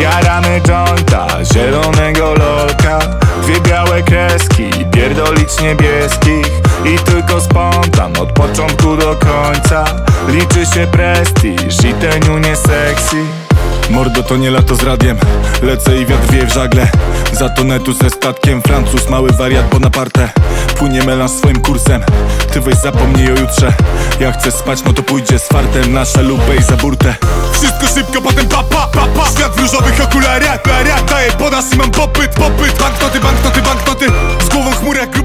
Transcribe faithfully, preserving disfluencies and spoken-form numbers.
Jaramy jointa, zielonego lolka, dwie białe kreski, pierdolić niebieskich. I tylko spontan od początku do końca. Liczy się prestiż i teniu nie sexy. Mordo, to nie lato z radiem, lecę i wiatr wieje w żagle. Za tonetu ze statkiem, Francuz, mały wariat Bonaparte. Płynie melanż swoim kursem, ty weź zapomnij o jutrze. Jak chcesz spać, no to pójdzie z fartem na szalupę i za burtę. Wszystko szybko, potem papa, papa. Świat w różowych okularach, daję podaż i mam popyt, popyt. Banknoty, banknoty, banknoty, z głową chmurek.